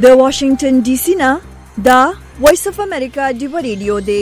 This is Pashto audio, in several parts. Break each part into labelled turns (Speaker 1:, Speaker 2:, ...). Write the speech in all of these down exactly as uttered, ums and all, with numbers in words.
Speaker 1: د واشنگټن ډي سي نه دا وایس اف امریکا دی ریډیو دی.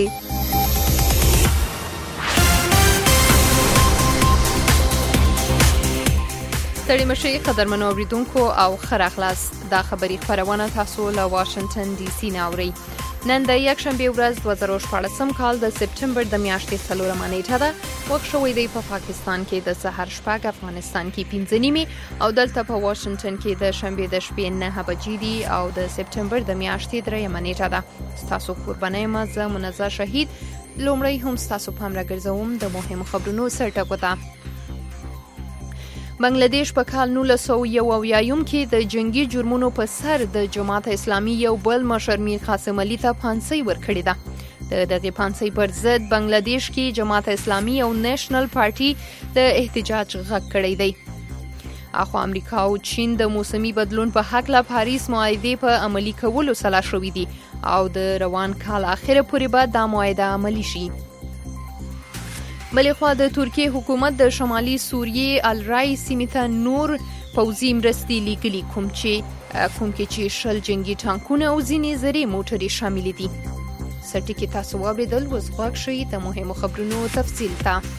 Speaker 2: ستړي مشي قدرمنو اوریدونکو او خره خلاص دا خبری خبرونه تاسو له واشنگټن ډي سي نه اورئ. نن د یک شنبه ورځ دوه زره شپږم کال د سپټمبر د میاشتې څلورمه نیټه ده. وخت شوی دی په پاکستان کې د سحر شپږ، افغانستان کې پنځه نیمې او دلته په واشنگټن کې د شنبه د شپې نه بجې دي او د سپټمبر د میاشتې دریمه نیټه ده. تاسو قربانای ما زه منزه شهید لومړی هم تاسو پام راګرځوم د مهمو خبرونو سرټکو ته. بنگلاديش په کال نولس سوه یو اویایم کې د جنگي جرمونو په سر د جماعت اسلامي یو بل مشر میر قاسم علي ته پانسۍ ورکړې ده. د دغه پانسۍ پر ضد بنگلاديش کې جماعت اسلامي او نېشنل پارټي د احتجاج غږ کړی دی. اخو امریکا او چین د موسمي بدلون په حق لا پاریس معاهده په عملی کولو سلا شوې دي او د روان کال اخره پورې به دا معاهده عملی شي. بلې خوا د ترکیه حکومت د شمالي سوریې الرای سیمې ته نور پوځي مرستې لیږلي کوم چې کوم کې چې شل جنگي ټانکونه او ځینې زرې موټرې شامل دي. سرټکی تاسو واوریدل اوس غوږ شئ د مهمو خبرونو تفصیل ته.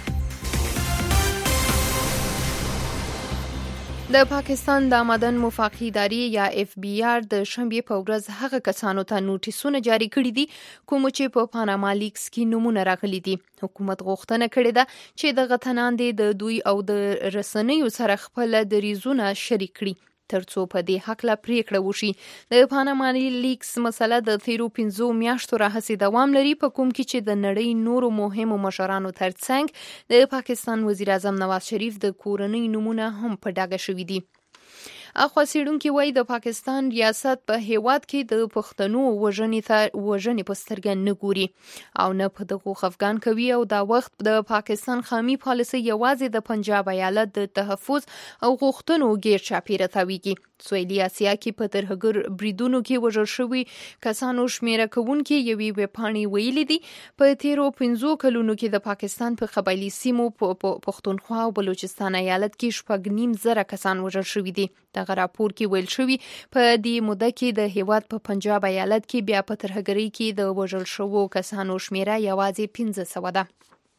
Speaker 2: د پاکستان د مدن مفاقی ادارې یا اف بی آر د شنبه په ورځ هغه کسانو ته نوټیسونه جاری کړي دي کوم چې په پاناما لیکس کې نمونه راغلي دي. حکومت غوښتنه کړې ده چې د غتنان د دوی او د رسنیو سره خپل دریزونه شریک کړي ترڅو په دې حق لا پریکړه وشي. د پاناما لیکس مسله د تیرو پنځو میاشتو راهیسې دوام لري په کوم کې چې د نړۍ نورو مهمو مشرانو ترڅنګ د پاکستان وزیر اعظم نواز شریف د کورنۍ نمونه هم په ډاګه شوي دي. اخوا سیډونکو وای د پاکستان ریاست په هیواد کې د پښتنو وژنې ته وژنې په سترګه نه ګوري او نه په دغه خفګان کوي او دا وخت د پاکستان خامي پالیسي یوازې د پنجاب ایالت د تحفظ او غوښتنو غیر چاپیره تاویږي. سویلي اسیا کې په ترهګر بریدونو کې وژل شوي کسانو شمیره کوونکې یوې ویبپاڼې ویلي دي په تیرو پنځو کلونو کې د پاکستان په قبایلي سیمو په پښتونخوا او بلوچستان ایالت کې شپږ نیم زره کسان وژل شوي دي. دغه راپور کې ویل شوي په دې موده کې د هیواد په پنجاب ایالت کې بیا په ترهګرۍ کې د وژل شوو کسانو شمیره یوازې پنځه سوه ده.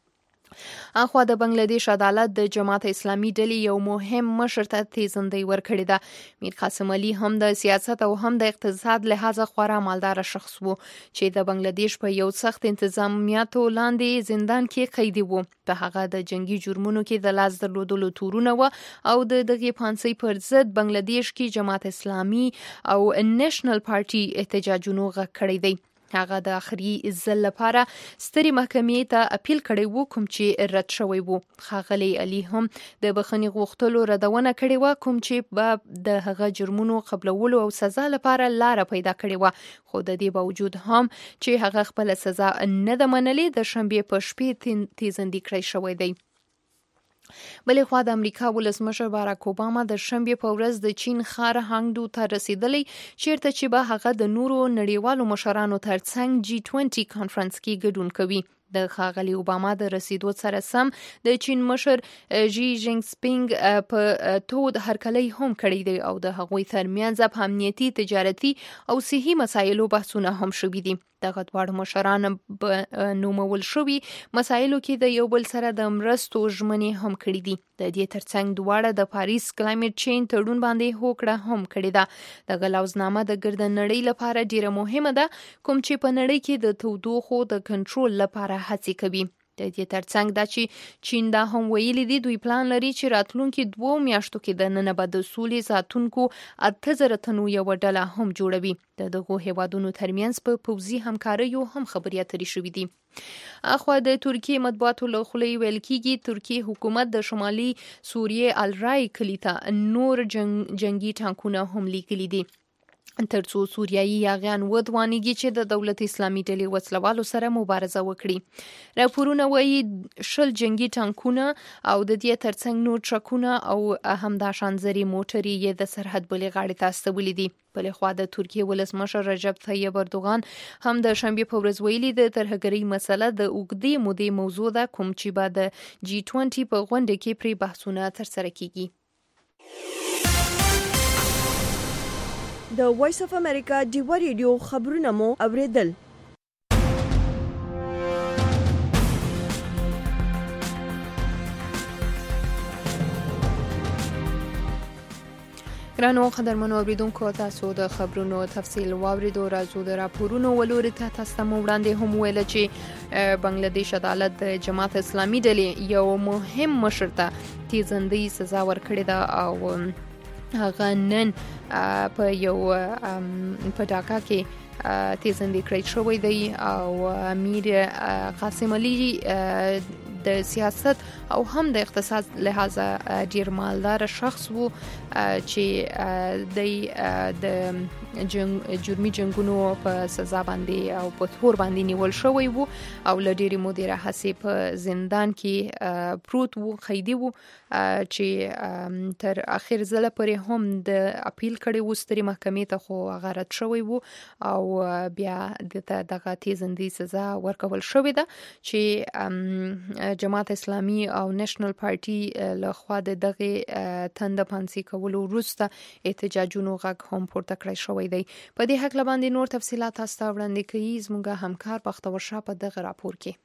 Speaker 2: اخوا د بنگلاديش عدالت د جماعت اسلامي ډلې یو مهم مشر ته تیزندۍ ورکړې ده. میر قاسم علي هم د سیاست او هم د اقتصاد لحاظه خورا مالدار شخص وو چې د بنگلاديش په یو سخت انتظامیاتو لاندې زندان کې قیدی وو. په هغه د جنگي جرمونو کې د لاس درلودلو تورونه و او د دغه پانسۍ پر ضد بنگلاديش کې جماعت اسلامي او نېشنل پارټي احتجاجونو غږ کړی دی. هغه د اخري ځل لپاره ستري محکمې ته اپیل کړی وو کوم چې رد شوی وو. ښاغلی علي هم د بخښنې غوښتلو ردونه کړې وه کوم چې به د هغه جرمونو قبلولو او سزا لپاره لاره پیدا کړې وه خو د دې باوجود هم چې هغه خپل سزا نه ده منلې د شنبې په شپې تیزندي کړی شوی دی. بلې خوا د امریکا ولسمشر باراک اوباما د شنبې په ورځ د چین ښار هانګډو ته رسیدلی چیرته چې به هغه د نورو نړیوالو مشرانو ترڅنګ جی ټوینټي کانفرنس کې ګډون کوي. د ښاغلي اوباما د رسیدو سره سم د چین مشر ژي جینګ سپینګ په تود هرکلی هم کړی دی او د هغوی ترمنځ په امنیتي، تجارتي او صحي مسایلو بحثونه هم شوي دي. دغه دواړه مشران په نومول شوي مسایلو کې د یو بل سره د مرستو ژمنې هم کړې دي. د دې ترڅنګ دواړه د پاریس کلایمټ چینج تړون باندې هوکړه هم کړې ده. دغه لوزنامه د ګرد نړۍ لپاره ډیره مهمه ده کوم چې په نړۍ کې د تودوخو د کنټرول لپاره هڅې کوي. د دې ترڅنګ دا چې چین دا هم ویلي دي دوی پلان لري چې راتلونکي دوو میاشتو کې د نن به د سولې ساتونکو اته زره تنو یو ډله هم جوړوي. د دغو هیوادونو ترمنځ په پوځي همکاریو هم خبرې اترې شوې دي. اخوا د ترکیه مطبوعاتو له خولې ویل کېږي ترکیه حکومت د شمالي سوریې الرای کلي ته نور جنگ جنگي ټانکونه هم لیږلي دي ترڅو سوریایي یاغیان ودوانیږي چې د دولت اسلامي ډلې وسلوالو سره مبارزه وکړي. راپورونه وایي شل جنگي ټانکونه او د دې ترڅنګ نور ټرکونه او همداشان زرې موټرې یې د سرحد بلې غاړې ته استولي دي. بلې خوا د ترکیه ولسمشر رجب طیب اردوغان هم د شنبې په ورځ ویلي د ترهګرۍ مسله د اوږدې مودې موضوع ده کوم چې به د جی ټوینټي په غونډه کې پرې بحثونه ترسره کیږي.
Speaker 1: د وایس اف امریکا ډیوا ریډیو خبرونه مو اوریدل.
Speaker 2: ګرانو قدرمنو اوریدونکو، تاسو د خبرونو تفصیل واوریدو. راځو د راپورونو ولوري ته تاسو ته وړاندې هم ویل چې بنگلاديش عدالت د جماعت اسلامي ډلې یو مهم مشر ته تیزندۍ سزا ورکړې ده او هغه نن په یو په ډاکا کې تیزندۍ کړی شوی دی او امیر قاسم علي د سیاست او هم د اقتصاد لحاظه ډیر مالدار شخص وو چې د جرمي جنگونو په سزا باندې او په تور باندې نیول شوی وو او لډيري مدیره هڅه په زندان کې پروت وو، خیدی وو چې تر اخر ځله پورې هم د اپیل کړي وو ستري محکمې ته، خو غارت شوی وو او بیا دغه تیزندۍ سزا ورکول شوی ده چې جماعت اسلامي او نېشنل پارټي له خوا د دغه تند پانسي کولو وروسته احتجاجونو غږ هم پورته کړی شوی دی. په دې حق باندې نور تفصيلات تاسو ته وړاندې کوي زموږ همکار بختور شاه په دغه راپور کې.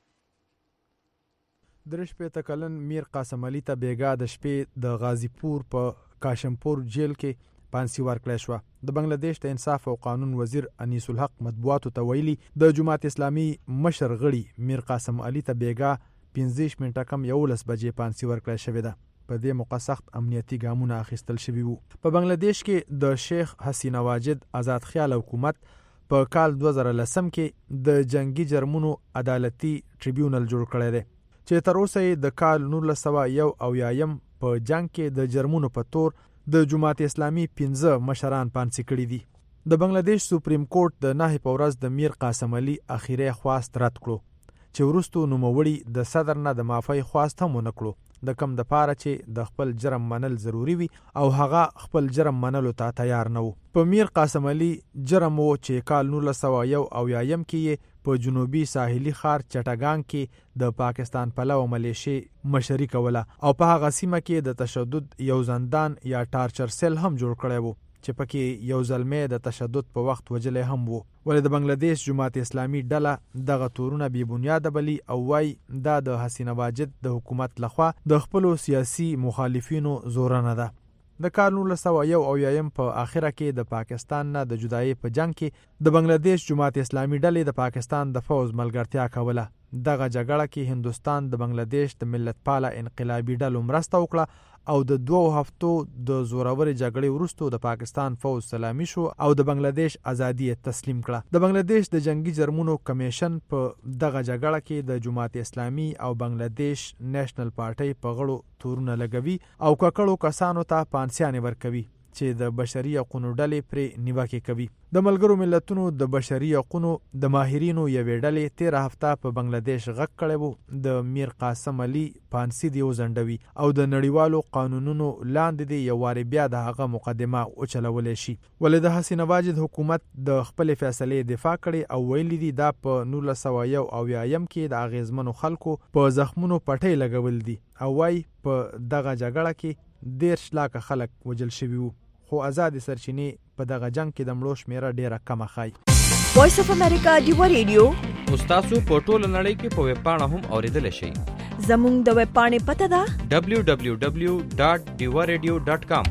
Speaker 3: درش په تکلن میر قاسم علي ته بیګا د شپې د غازیپور په کاشمپور جیل کې پانسي ورکړی شو. د بنگلاديش د انصاف او قانون وزیر انیس الحق مطبوعاتو ته ویلي د جماعت اسلامي مشر غړي میر قاسم علي ته بیګا پنځه منټه کم یولس بجې پانسي ورکړی شوې ده. په دې موقع سخت امنیتي ګامونه اخیستل شوي وو. په بنگلاديش کې د شیخ حسینه واجد آزاد خیال حکومت په کال دوه زره لسم کې د جنگي جرمونو عدالتي ټریبیونل جوړ کړی دی چې تر اوسه د کال نولس سوه یو اویایم په جنگ کې د جرمونو په تور د جماعت اسلامي پنځه مشران پانسي کړي دي. د بنگلاديش سپریم کورټ د نهي په ورځ د میر قاسم علي اخیری خواست رد کړو چې وروستو نوموړي د صدر نه د معافی خواست هم ونه کړو، د کم د پاره چې د خپل جرم منل ضروری وي او هغه خپل جرم منلو ته تیار نه وو. په میر قاسم علي جرم وو چې کال نولس سوه یو اویایم کې په جنوبي ساحلي ښار چټاګان کې د پاکستان پلو ملیشي مشري کوله او په هغه سیمه کې د تشدد یو زندان یا ټارچر سیل هم جوړ کړی وو چې پکې یو ځلمې د تشدد په وخت وجلې هم وو. ولې د بنگلاديش جماعت اسلامي ډله دغه تورونه بې بنیاده بلی او وای دا د حسینه واجد د حکومت لخوا د خپلو سیاسي مخالفینو زورنه ده. د کال نولس سوه یو اویایم په آخره کې د پاکستان نه د جدایي په جنگ کې د بنگلاديش جماعت اسلامي ډلې د پاکستان د فوز ملګرتیا کوله. دغه جګړه کې هندوستان د بنگلاديش د ملت پاله انقلابي ډلو مرسته وکړه او د دوه هفتو د زوروري جګړې وروسته د پاکستان فوز سلامي شو او د بنگلاديش ازادي تسلیم کړه. د بنگلاديش د جنگي جرمونو کمیشن په دغه جګړه کې د جماعت اسلامي او بنگلاديش نېشنل پارټي په غړو تورونه لګوي او ککړو کسانو ته پانسیانې ورکوي چې د بشري حقوقو ډلې پرې نیوکه کوي. د ملګرو ملتونو د بشري حقوقو د ماهرینو یوې ډلې تیره هفته په بنگلاديش غږ کړی وو د میر قاسم علي پانسي دی وزنډوي او د نړیوالو قانونونو لاندې دی یو واري بیا د هغه مقدمه وچلولې شي. ولې د حسینه واجد حکومت د خپل فیصلې دفاع کړي او ویلي دي دا په نولس سوه یو اویایم کې د اغیزمنو خلکو په زخمونو پټۍ لګول دي او وای په دغه جګړه کې دیرش لاکه خلک وجل شوي وو، خو آزاد سرچینې په دغه جنگ کې د مړو شمیره ډیره کمه ښایي.
Speaker 1: وایس اف امریکا ډیوا ریډیو
Speaker 4: تاسو په ټوله نړۍ کې په ویب پاڼه هم اوریدلی شئ.
Speaker 1: زموږ د ویب پاڼې پته ده
Speaker 4: دبلیو دبلیو دبلیو ډاټ ډیوا ریډیو ډاټ کام،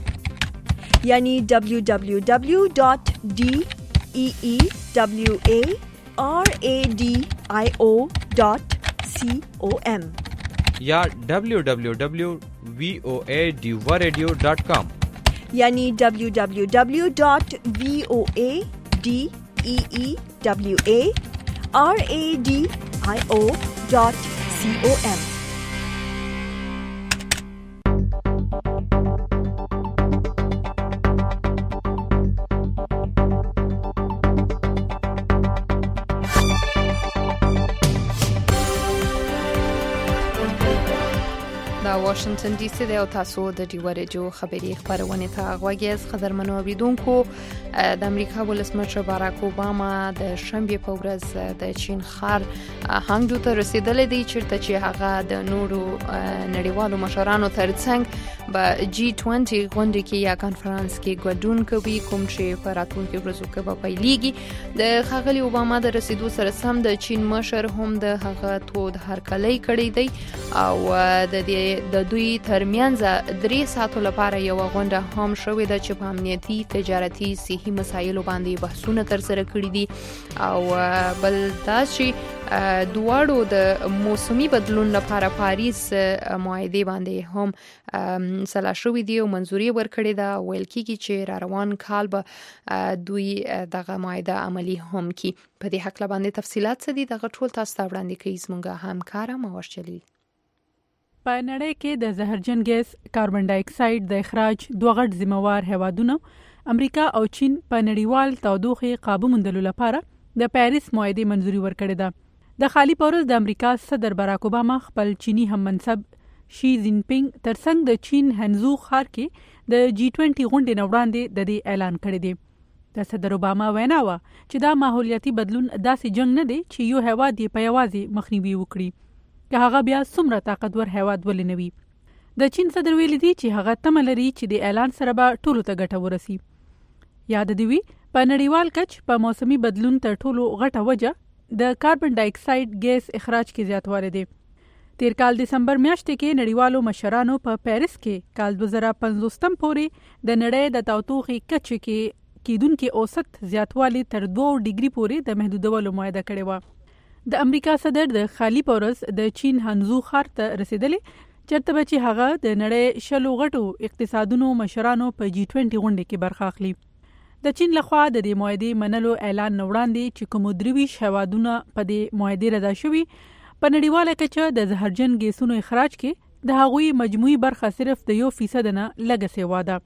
Speaker 1: یعنی دبلیو دبلیو دبلیو ډاټ ډي ای ای دبلیو ای آر ای ډي آی او ډاټ سی او ایم
Speaker 4: یا دبلیو دبلیو دبلیو وی او ای ډیوا ریډیو ډاټ کام،
Speaker 1: یعنی دبلیو دبلیو دبلیو ډاټ وی او ای ډي ای ای دبلیو ای آر ای ډي آی او ډاټ سی او ایم.
Speaker 2: واشنگټن ډي سي د تاسو د ډیو رادیو خبري خبرونه ته غوږی قدرمنو اوریدونکو د امریکا ولسمشر باراک اوباما د شنبه په ورځ د چین ښار هانګ ته رسیدلی دی چیرته چې هغه د نورو نړیوالو مشرانو ترڅنګ به جی بیست غونډه کې یا کانفرنس کې ګډون کوي کوم چې په راتلونکي ورځو کې به پیلېږي. د ښاغلي اوباما د رسیدو سره سم د چین مشر هم د هغه تود هرکلی کړی دی او د دې د دوی ترمنځ درې ساعتو لپاره یو غونډه هم شوې ده چې په امنیتي تجارتي صحي مسایلو باندې بحثونه ترسره کړي دي او بل دا چې دواړو د موسمي بدلون لپاره پاریس معاهده باندې هم سلا شوې دي او منځوري ورکړې ده. ویل کېږي چې را روان کال به دوی دغه معاهده عملی هم کړي. په دې حق باندې تفصيلات څه دي دغه ټول تاسو ته وړاندې کوي زموږ همکار ماوش جلیل.
Speaker 5: په نړۍ کې د زهرجن ګیس کاربن ډای اکساید د اخراج دوه غټ ذمہوار هیوادونه امریکا او چین په نړیوال تودوخه قابو موندلو لپاره د پاریس معاهده منځوري ورکړې ده. د خالی پورز د امریکا صدر باراک اوباما خپل چینی هم منصب شي جین پینګ ترڅنګ د چین هنزو ښار کې د جی بیست غونډې نه وړاندې د دې اعلان کړی دی. د صدر اوباما وینا و چې دا ماحولیاتي بدلون داسې جنگ نه دی چې یو هیواد یې په یوازې مخنیوي وکړي که هغه بیا څومره طاقتور هیواد ولې نه وي. د چین صدر ویلي دی چې هغه تمه لري چې د اعلان سره به ټولو ته ګټه ورسي. یاد دی وی په نړیوال کچ په موسمي بدلون تر ټولو غټه وجه د کاربن ډای اکساید ګیس اخراج کې زیاتوالی دی. تیر کال دسمبر میاشتې کې نړیوالو مشرانو په پیرس کې کال دوه زره پنځوس پورې د نړۍ د تودوخې کچې کې کیدونکو اوسط زیاتوالی تر دوه ډیګري پورې د محدودولو معاهده کړې و. د امریکا صدر د خالی پورس د چین هنزو ښار ته رسیدلی چرته به چې هغه د نړۍ شلو غټو اقتصادونو مشرانو په جی بیست غونډه کې برخه اخلي. د چین لخوا د دې معاهدې منلو اعلان وړاندې چې کوم درویش هیوادونه په دې معاهده رضا شوي په نړیواله کچه د زهرجن ګیسونو اخراج کې د هغوی مجموعي برخه صرف د یو فیصد نه لږه سیوا ده.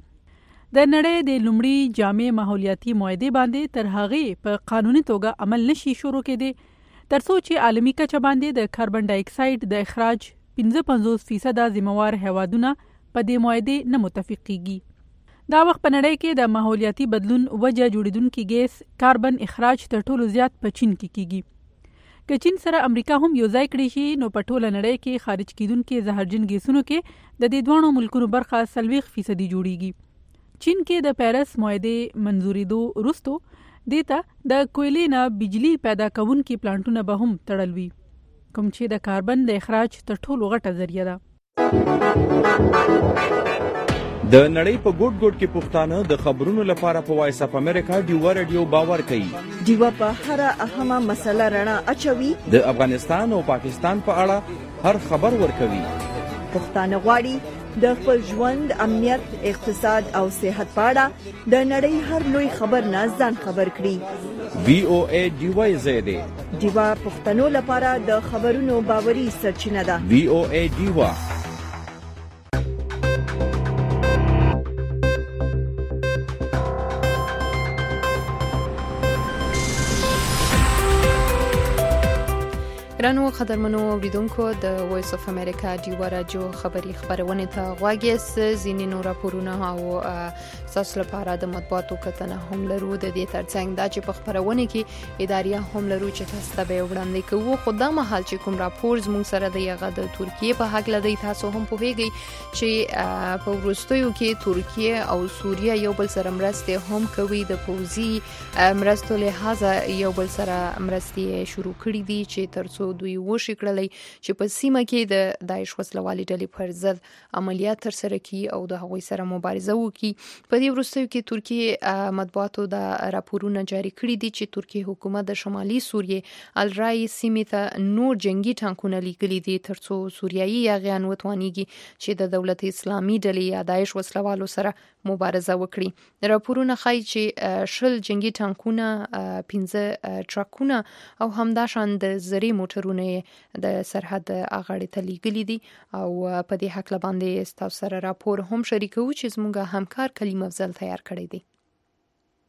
Speaker 5: د نړۍ د لومړي جامع ماحولیاتي معاهده باندې تر هغه په قانوني توګه عمل نشي شروع کېدی ترڅو چې عالمي کچه باندې د کاربن ډای اکساید د اخراج پنځه پنځوس فیصد ذمہوار هیوادونه په دې معاهده نه متفق کیږي. دا وخت په نړۍ کې د ماحولیاتي بدلون وجه جوړیدونکي ګیس کاربن اخراج تر ټولو زیات په چین کې کیږي. که چین سره امریکا هم یو ځای کړی شي نو په ټوله نړۍ کې خارج کیدونکي زهرجن ګیسونو کې د دې دوه ملکونو برخه څلوېښت فیصدي جوړیږي. چین کې د پیرس معاهده منځورېدو وروسته دیتا د کویلې نه بجلی پیدا کوونکي پلانټونه به هم تړل وي کوم چې د کاربن د اخراج تر ټولو غټه ذریعہ ده.
Speaker 6: د نړۍ په ګوټ ګوټ کې پښتانه د خبرونو لپاره په وایس اپ امریکا ډیو رادیو باور کوي.
Speaker 1: ډیو په هر اهمه مسله رڼا اچوي.
Speaker 6: د افغانستان او پاکستان په اړه هر خبر ورکوي.
Speaker 1: پښتانه غواړي د خپل ژوند امنیت اقتصاد او صحت په اړه د نړۍ هر لوی خبر نه ځان خبر کړي.
Speaker 6: وی او ای ډیو زید
Speaker 1: ډیو پښتنو لپاره د خبرونو باوري سرچینه ده.
Speaker 6: وی او ای ډیو
Speaker 2: ګرانو قدرمنو اوریدونکو د وایس اف امریکا ډیو رادیو خبري خبرونه ته غواګیس زینې نور راپورونه او تاسو لپاره د مطبوعاتو کتنه هم لرو. د دې ترڅنګ دا چې په خبرونه کې اداریا هم لرو چې تاسو ته به وړاندې کوو. خو دا مهال چې کوم راپور زموږ سره دی هغه د ترکیه په حق لدی تاسو هم پوهیږئ چې په وروستیو کې ترکیه او سوریه یو بل سره مرسته هم کوي. د پوزي مرستو لحاظه یو بل سره مرستې شروع کړې دي چې ترڅو دوی وشي کړلې چې په سیمه کې د داعش وسلوالي ډلې پر ضد عملیات ترسره کړي او د هغوی سره مبارزه وکړي. په دې وروستیو کې ترکیه مطبوعاتو د راپورونه جاری کړي دي چې ترکیه حکومت د شمالي سوریه الرای سیمې ته نور جنگي ټانکونه لیږلي دي ترڅو سوریایي یاغیان وتوانیږي چې د دولت اسلامي ډلې یا داعش وسلوالو سره مبارزه وکړي. راپورونه ښایي چې شل جنگي ټانکونه پنځه ټرکونه او همداشان د زری موټرونه د سرحد اغاړې ته لیږلي دي او په دې حق باندې تاسو سره راپور هم شریکو چې زموږ همکار کلیم افضل تیار کړی دی.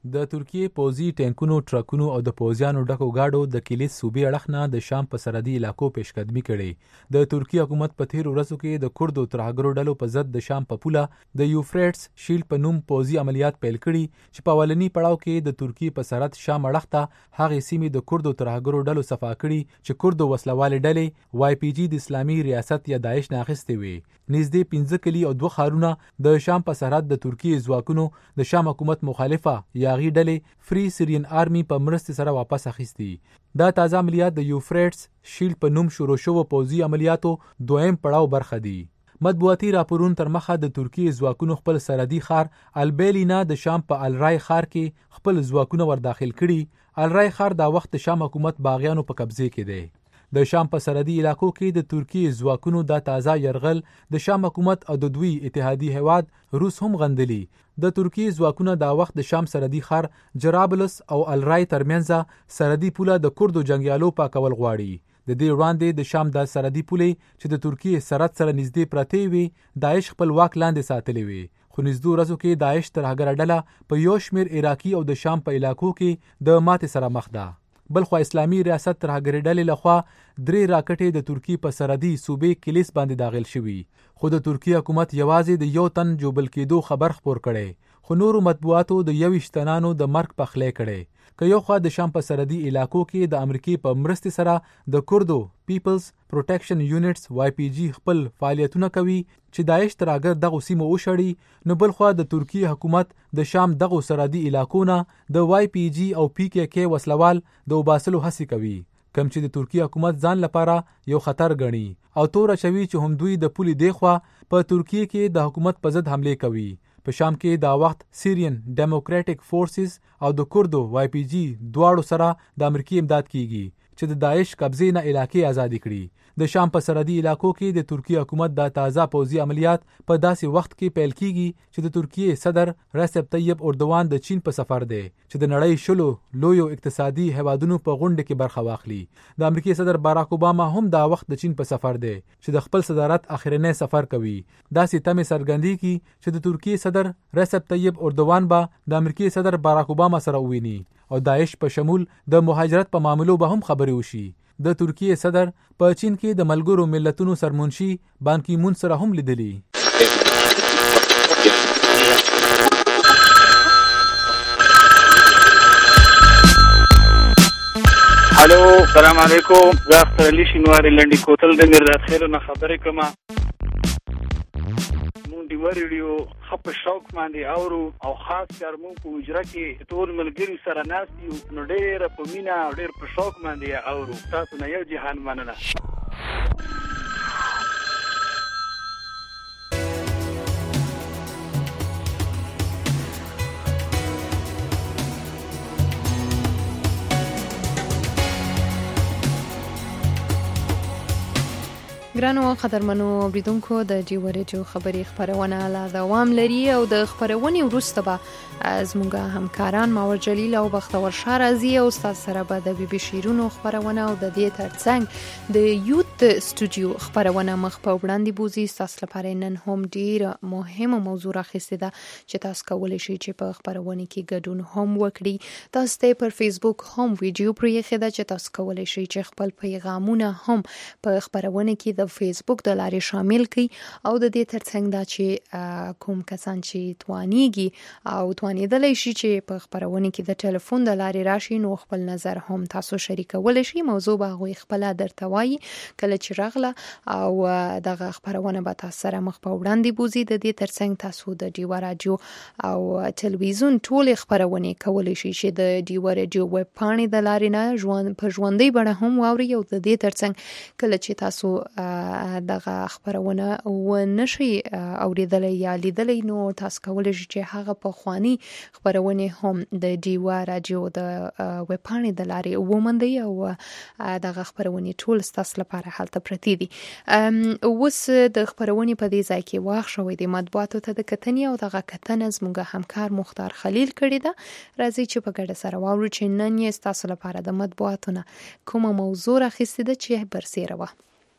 Speaker 7: د ترکیه پوځي ټینکونو ټرکونو او د پوځیانو ډکو گاډو د کلیس صوبې اړخ نه د شام په سرحدي علاقو پیشقدمي کړې. د ترکیه حکومت په تیرو ورځو کې د کردو ترهګرو ډلو په ضد د شام په پوله د یوفریټس شیلډ په نوم پوځي عملیات پیل کړي چې په اولني پړاو کې د ترکیه په سرحد شام اړخ ته هغې سیمې د کردو ترهګرو ډلو صفا کړي چې کردو وسلوالې ډلې وای پی جي د اسلامي ریاست یا داعش نه اخیستې وې. نږدې پنځه کلي او دوه ښارونه د شام په سرحد د ترکیه ځواکونو د شام حکومت مخالفه یا غي ډلې فری سیرین آرمي په مرستې سره واپس اخیستي. دا تازه عملیات د یوفریټس شیلډ په نوم شروع شوو پوځي عملیاتو دویم پړاو برخه دي. مطبوعاتي راپورونو تر مخه د ترکیه ځواکونو خپل سرحدي ښار البیلینا د شام په الرای ښار کې خپل ځواکونه ورداخل کړي. الرای ښار دا وخت د شام حکومت باغیانو په قبضه کې دی. د شام په سرحدي علاقو کې د ترکیه ځواکونو دا تازه يرغل د شام حکومت او د دوی اتحادي هیواد روس هم غندلي. د ترکیه ځواکونه دا وخت د شام سرحدي ښار جرابلس او الرای ترمنځ سرحدي پوله د کردو جنگیالو پاکول غواړي. د دې وړاندې د شام د سرحدي پولې چې د ترکیه سرحد سره نږدې پرتې وي داعش خپل واک لاندې ساتلې وي. خو نږدې ورځو کې داعش ترهګره ډله په یو شمېر عراقي او د شام په علاقو کې د ماتې سره مخ ده. بلخو اسلامي ریاست ترهګرې ډلې لخوا درې راکټې د ترکیه په سرحدي صوبې کلیس باندې داخل شوي. خو د ترکیه حکومت یوازې د یو تن جوبل کېدو خبر خپور کړي. خو نورو مطبوعاتو د یویشت تنانو د مرګ پخلی کړي. که یو خوا د شام په سرحدي علاقو کې د امریکای په مرستې سره د کردو پیپلز پروټیکشن یونټس وای پی جي خپل فعالیتونه کوي چې داعش ترهګر دغه سیمه وشړي، نو بل خوا د ترکیه حکومت د شام دغه سرحدي علاقو نه د وای پی جي او پی کې کې وسلوال د وباسلو هڅې کوي، کم چې د ترکیه حکومت ځان لپاره یو خطر ګڼي او تور اچوي چې هم دوی د پولې دیخوا په ترکیه کې د حکومت په ضد حمله کوي. په شام کې دا وخت سیرین ډیموکراټک فورسز او د کردو وای پی جي دواړو سره د امریکای امداد کیږي چې د داعش قبضې نه علاقې آزاد کړي. د شام په سرحدي علاقو کې د ترکیه حکومت د تازه پوځي عملیات په داسې وخت کې پیل کیږي چې د ترکیه صدر رسپ طیب اردوان د چین په سفر دی چې د نړۍ شلو لویو اقتصادي هیوادونو په غونډه کې برخه واخلي. د امریکای صدر باراک اوباما هم دا وخت د چین په سفر دی چې د خپل صدارت اخرنی سفر کوي. داسې تمه څرګندېږي چې د ترکیه صدر رسپ طیب اردوان به د امریکای صدر باراک اوباما سره وویني او داعش په شمول د مهاجرت په معاملو به هم خبرې وشي. د ترکیه صدر په چین کې د ملګرو ملتونو سرمنشي بان کی مون سره هم لیدلی.
Speaker 8: الو السلام علیکم، زه اختر علي شینواری لنډي کوتل د مرداد خیرو نه خبرې کوم. مونږ دی ورېډیو خپ شوق باندې اورو او خاص کار مونږ په اجرا کې ټول ملګری سره ناست یو، نو ډېر په مینا او ډېر په شوق باندې اورو. تاسو نه یو جهان مننه.
Speaker 2: ګرانو قدرمنو اوریدونکو، د جیو ریډیو خبري خبرونه لا دوام لري او د خبرونې وروسته به زموږ همکاران ماور جلیل او بختور شاه راځي او تاسو سره به د بي بي شیرونو خبرونه او د دې ترڅنګ د یوت سټوډیو خبرونه مخ په وړاندې بوزي. تاسو لپاره نن هم ډیر مهمه موضوع راخسته ده چې تاسو کولای شئ چې په خبرونه کې ګډون هم وکړي. تاسو ته پر فیسبوک هم ویډیو پرې خده چې تاسو کولای شئ چې خپل پیغامونه هم په خبرونه کې د فیسبوک د لارې شامل کړئ او د دې ترڅنګ دا چې کوم کسان چې توانیږي او توانیدلی شي چې په خبرونه کې د ټلیفون د لارې راشي، نو خپل نظر هم تاسو شریکولی شي. موضوع به هغوی خپله درته وایي کله چې راغله او دغه خبرونه به تاسو سره مخ په وړاندې بوزي. د دې ترڅنګ تاسو د ډیوه راډیو او تلویزیون ټولې خبرونه کولی شي چې د ډیوه راډیو ویب پاڼې د لارې نه ژوند په ژوندۍ بڼه هم واوري او د دې ترڅنګ کله چې تاسو دغه خبرونه و نشي اوریدلی یا لیدلی، نو تاسو کولی شئ چې هغه په خواني خبرونه هم د ډیوه راډیو د ویب پاڼې د لارې وموندئ او دغه خبرونه ټول ستاسو لپاره هلته پرتې دي. اوس د خبرونې په دې ځای کې واخ شوی د مطبوعاتو ته د کتنې او دغه کتنه زموږ همکار مختار خلیل کړې ده. راځي چې په ګډه سره واورو چې نن یې ستاسو لپاره د مطبوعاتو نه کومه موضوع راخیستې ده چې برسېره وه.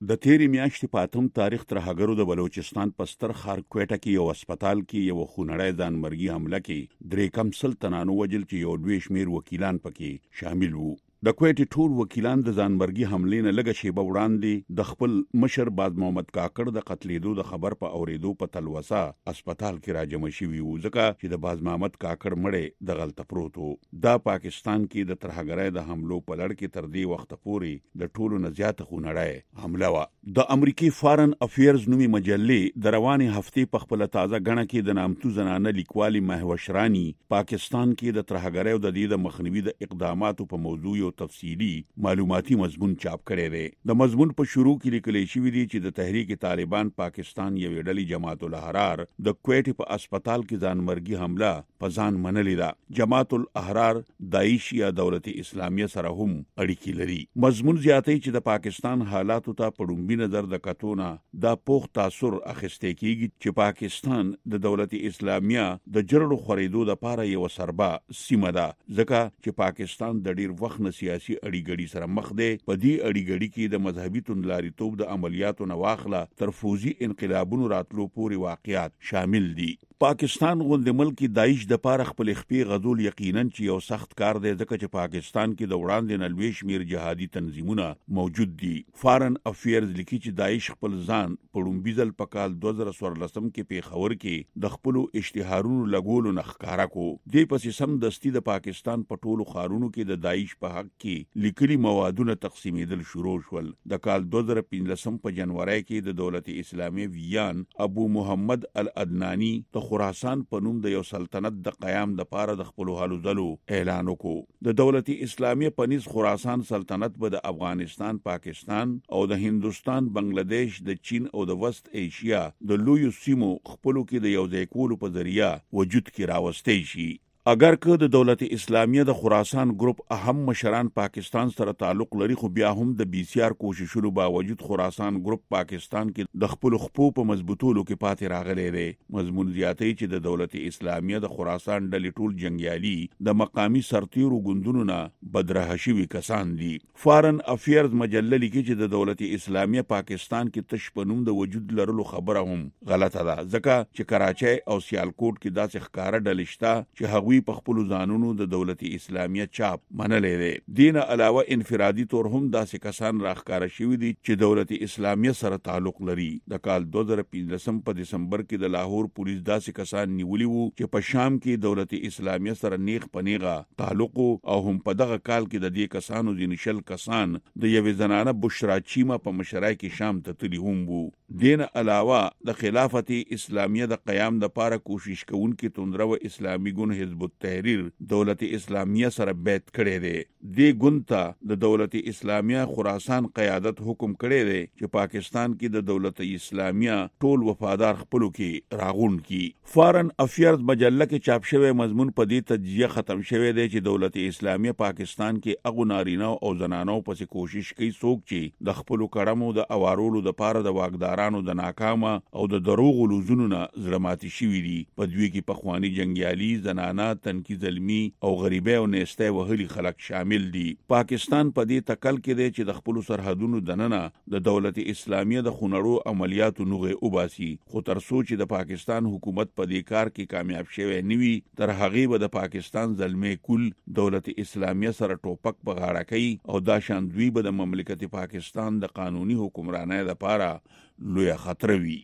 Speaker 9: د تیری میاشتې په اتم تاریخ تر هغرو د بلوچستان په ستر ښار کوټه کې یو هسپتال کې یو خونړی ځانمرګي حمله کې درې کم سل تنانو وجل چې یو لوی شمیر وکیلان پکې شامل وو. د کوټې ټول وکیلان د ځانمرګي حملې نه لږه شیبه وړاندې د خپل مشر باز محمد کاکړ د قتلېدو د خبر په اوریدو په تلوسه هسپتال کې راجمع شوي وو، ځکه چې د باز محمد کاکړ مړی د غلطه پروت وو. دا پاکستان کې د ترهګرۍ د حملو په لړ کې تر دې وخت پورې د ټولو نه زیاته خونړۍ حمله وه. د امریکای فارن افیرز نومي مجلې د روانې هفتې په خپل تازه غڼه کې د نامتو زنانه لیکوالي مهوشرانی پاکستان کې د ترهګرۍ او د دې د مخنیوي د اقداماتو په موضوع یو تفصیلی معلوماتي مضمون چاپ کړی دی. د مضمون په شروع کې لیکل شوی دی چې د تحریک طالبان پاکستان یوې ډلې جماعت الاحرار د کوټې په هسپتال کې ځانمرګي حمله په ځان منلې ده. جماعت الاحرار داعش یا دولت اسلامیه سره هم اړیکې لري. مضمون زیاتوي چې د پاکستان حالاتو ته په ډومبي نظر د کتونه دا پوخ تاثر اخیسته کیږي چې پاکستان د دولت اسلامیه د جرړو خریدو لپاره یو سربا سیمه ده، ځکه چې پاکستان د ډیر وخت نه سیاسي اړیګړي سره مخ دی. په دې اړیګړي کې د مذهبي توندلاریتوب د عملیاتو نه واخله تر فوزي انقلابونو راتلو پورې واقعیات شامل دي. پاکستان غوندې ملک داعش د پاره خپل خپې غزول یقینا چې یو سخت کار دی، ځکه چې پاکستان کې د وړاندې نه لوی شمیر جهادي تنظیمونه موجود دي. فارن افیرز لیکي چې داعش خپل ځان په ډومبي ځل په کال دوه زره څوارلسم کې پیښور کې د خپلو اشتهارونو لګولو نه ښکارا کو. دې پسې سم دستي د پاکستان په ټولو ښارونو کې د داعش په حق کې لیکلي موادونه تقسیمېدل شروع شول. د کال دوه زره پنځلسم په جنوري کې د دولت اسلامي ویان ابو محمد العدنانی د خراسان په نوم د یو سلطنت د قیام د پاره د خپل حالو ځلو اعلان وکړو. د دولت اسلامي په نس خراسان سلطنت به د افغانستان، پاکستان او د هندستان، بنگلاديش، د چین او د وست ایشیا د لویو سیمو خپلو کې د یو ځای کولو په ذریعہ وجود کې راوستي شي. اگر که د دولت اسلامیه د خراسان ګروپ اهم مشران پاکستان سره تعلق لري، خو بیا هم د بي سي آر کوششونو باوجود خراسان ګروپ پاکستان کې د خپل خپو په مضبوطولو کې پاتې راغلی دی. مضمون زیاتوي چې د دولت اسلامیه د خراسان ډلې ټول جنگیالي د مقامی سرتیرو ګوندونو نه بدراه شوي کسان دي. فارن افیرز مجله لیکي چې د دولت اسلامیه پاکستان کې تش په نوم د وجود لرلو خبره هم غلطه ده، ځکه چې کراچۍ او سیالکوټ کې داسې ښکاره ډلې شته چې هغوی په خپل ځانونو د دولت اسلامیه چاپ منلې دي. دین علاوه انفرادي تور هم داسې کسان راخکاره شوي دي چې دولت اسلامیه سره تعلق لري. د کال دوه زره پنځلسم په دسمبر کې د لاهور پولیس داسې کسان نیولي وو چې په شام کې دولت اسلامیه سره نیغ پنیغه تعلق او هم په دغه کال کې د دې کسانو ځینې شل کسان د یوې زنانه بشرا چیما په مشرۍ کې شام ته تللي هم وو. دین علاوه د خلافت اسلامیه د قیام لپاره کوشش کوونکي توندرو اسلامي ګوند حزب التحریر دولت اسلامیه سره بیعت کړی دی. دې ګوند ته د دولت اسلامیه خراسان قیادت حکم کړی دی چې پاکستان کې د دولت اسلامیه ټول وفادار خپلو کې راغون کی. فارن افیرز مجله کې چاپ شوی مضمون په دې تجزیه ختم شوی دی چې دولت اسلامیه پاکستان کې اغو نارینه او زنانو پسې کوشش کوي څوک چې د خپلو کړمو د اوارولو د پاره د واګدارانو د ناکامه او د دروغ لوزونو نه زړه ماتي شوي دي. په دوی کې پخوانی جنگیالي، زنانه، تنکی ظلمی او غریبه او نیسته وهلي خلک شامل دي. پاکستان په دې تکل کې دی چې د خپل سرحدونو دننه د دولت اسلامیه د خونړو عملیاتو نوغه وباسي، خو تر څو چې د پاکستان حکومت په دې کار کې کامیاب شوی نه وي، تر هغه به د پاکستان ظلمي کول دولت اسلامیه سره ټوپک په غاړه کوي او دا شان دوی به د مملکت پاکستان د قانوني حکمرانۍ لپاره لوی خطر وي.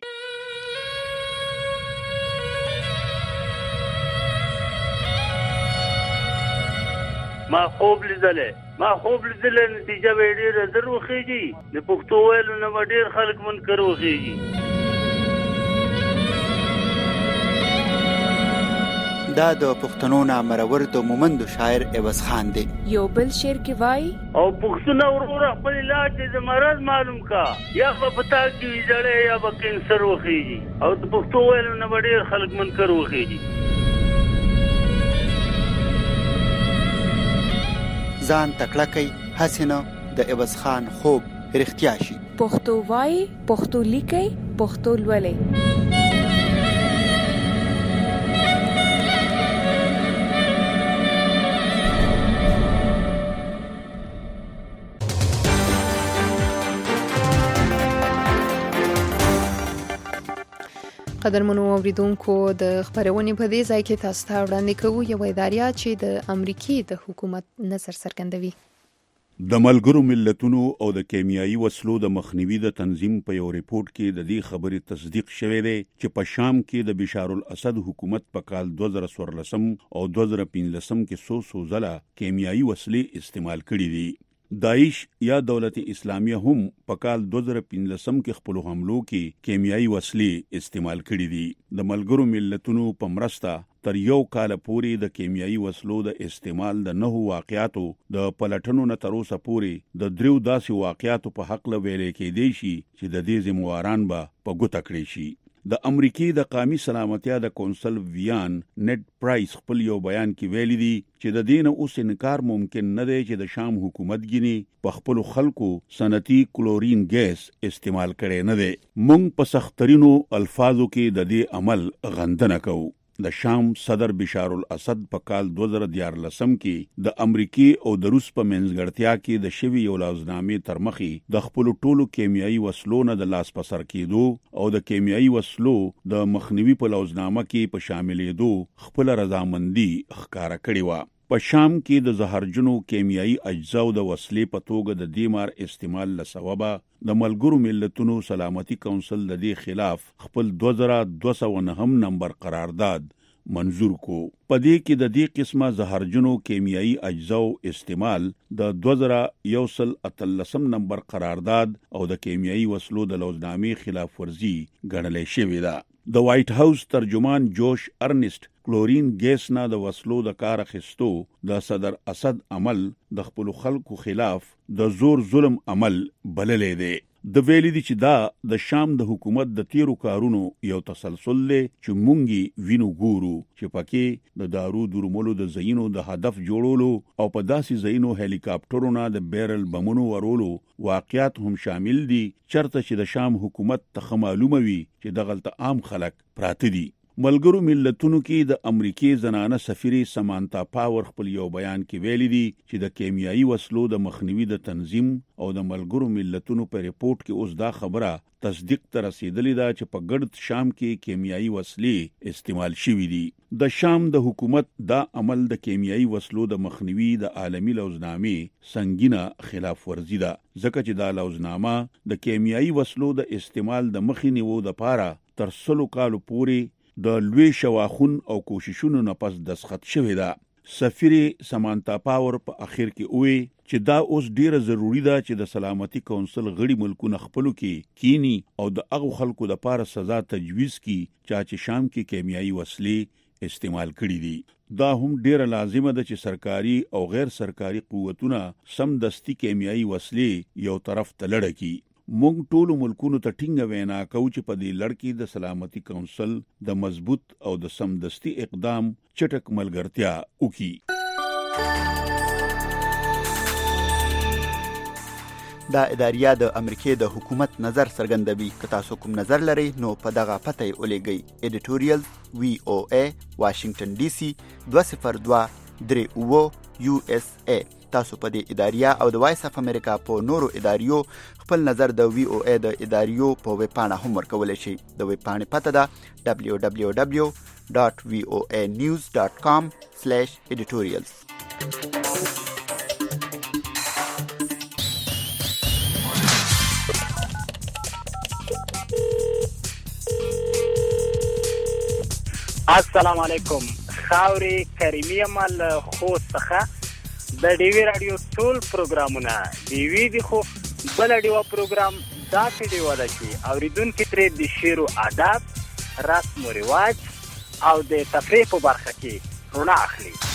Speaker 10: ما خوب لیدلې ما خوب لیدلې نتیجه به ډېره زر وخیږي. د پښتو ویلو نه به ډېر خلک منکر وخیږي.
Speaker 11: دا د پښتنو نامرور د مومندو شاعر عوض خان دی.
Speaker 12: یو بل شعر کې وای
Speaker 10: او پښتون ورور خپل علاج د مرض معلوم کا، یا په پتا کې ویځړې یا به کینسر وخیږي. او د پښتو ویلو نه به ډېر خلک منکر وخیږي.
Speaker 11: ځان تکړه کوي حسینه د عوض خان خوب رښتیا شي.
Speaker 12: پښتو وای، پښتو لیکي، پښتو لولي.
Speaker 2: قدرمنو اوریدونکو د خبرونې په دې ځای کې تاسو ته وړاندې کوو یو اداریا چې د امریکای د حکومت نظر څرګندوي.
Speaker 9: د ملګرو ملتونو او د کیمیاوي وسلو د مخنیوي د تنظیم په یو ریپورت کې د دې خبرې تصدیق شوی دی چې په شام کې د بشار الاسد حکومت په کال دوه زره څوارلس او دوه زره پنځلس کې سو سو ځله کیمیاوي وسلې استعمال کړي دي. داعش یا دولت اسلامیه هم په کال دوه زره پنځلس کې خپل حملو کې کیمیاوي وسلې استعمال کړي دي. د ملګرو ملتونو په مرسته تر یو کال پورې د کیمیاوي وسلو د استعمال د نهو واقعاتو د پلټنو نه تر اوسه پورې د دریو داسې واقعاتو په حق له ویلې کېدی شي چې د دې ذمہواران به په ګوته کړی شي. د امریکای د قومي سلامتیا د کونسل ویان نیټ پرایس خپل یو بیان کې ویلي دي چې د دین اوس انکار ممکن نه دی چې د شام حکومت ګینی په خپل خلکو صنعتي کلورین ګیس استعمال کړي نه دی. مونږ په سخترینو الفاظو کې د دې عمل غندنه کوو. د شام صدر بشار الاسد په کال دوه زره دیارلس کې د امریکای او د روس په منځګړتیا کې د شوی یو لازمنامې تر مخې د خپل ټولو کیمیاوي وسلو نه د لاس پسر کېدو او د کیمیاوي وسلو د مخنیوي په لازمنامه کې په شاملېدو خپل رضامندي ښکارا کړې و. په شام کې د زهرجنو کیمیاوي اجزاو د وسلې په توګه د دیمار استعمال لسببه د ملګرو ملتونو سلامتي کونسل د دې خلاف خپل دوه زره دوه سوه نهه نمبر قرارداد منظور کو. په دې کې د دې قسمه زهرجنو کیمیاوي اجزاو استعمال د دوه زره یو سل اتلس نمبر قرارداد او د کیمیاوي وسلو د لوزنامې خلاف ورزي ګڼل شوې ده. د وایټ هاوس ترجمان جوش ارنست کلورین ګیس نه د وسلو د کار اخیستو د صدر اسد عمل د خپل خلکو خلاف د زور ظلم عمل بللې دی. د ویلي دي چې دا د شام د حکومت د تیرو کارونو یو تسلسل دی چې مونږی وینو ګورو چې پکې د دارو درملو د زینو د هدف جوړولو او په داسې زینو هلیکاپټرونو د بیرل بمونو ورولو واقعیت هم شامل دي چرته چې د شام حکومت ته معلومه وي چې دغلت عام خلک پراته دي. ملګرو ملتونو کې د امریکای زنانه سفیر سمانتا پاور خپل یو بیان کې ویلي دي چې د کیمیاوي وسلو د مخنیوي د تنظیم او د ملګرو ملتونو په ریپورت کې اوس دا خبره تصدیق ته رسیدلې ده چې په ګرد شام کې کیمیاوي وسلې استعمال شوي دي. د شام د حکومت دا عمل د کیمیاوي وسلو د مخنیوي د عالمي لوزنامې سنگینه خلاف ورزي ده ځکه چې دا لوزنامه د کیمیاوي وسلو د استعمال د مخې نیولو لپاره تر سلو کالو پورې د لوی شواخون او کوششونو نه پس دسخط شوی ده. سفیر سمانتا پاور په اخر کې وی چې دا اوس ډیره ضروری ده چې د سلامتي کونسل غړي ملکونه خپلو کې کینی او د هغو خلکو د لپاره سزا تجویز کی چې شام کې کیمیاوي وسلې استعمال کړي دي. دا هم ډیره لازمه ده چې سرکاري او غیر سرکاري قوتونه سم دستی کیمیاوي وسلې یو طرف ته لړ کړي. مونږ ټولو ملکونو ته ټینګه وینا کوو چې په دې لړ کې د سلامتي کونسل د مضبوط او د سمدستي اقدام چټک ملګرتیا وکړي.
Speaker 11: دا اداریا د امریکای د حکومت نظر څرګندوي. که تاسو کوم نظر لرئ نو په دغه پته یې ولېږئ. ایډیټوریال وی او ای واشنگټن ډي سي دوه صفر دوه درې اووه یو اس ای. تاسو په دې اداریا او د وایس اف امریکا په نورو اداریو خپل نظر د وی او ای د اداریو په ویب پاڼه هم ورکولی شئ. د ویب پاڼې پته ده دبلیو دبلیو دبلیو ډاټ وی او ای نیوز ډاټ کام سلیش ایډیټوریلز.
Speaker 13: السلام علیکم. خاوري کریمي عمل خوست څخه د ډیوی رادیو ټول پروګرامونه ډیوی دی خو بل ډیو پروګرام داسې ډیو ده چې اوریدونکو ترې د شعر او ادب رسم او رواج او د تفریح په برخه کې رڼا اخلي.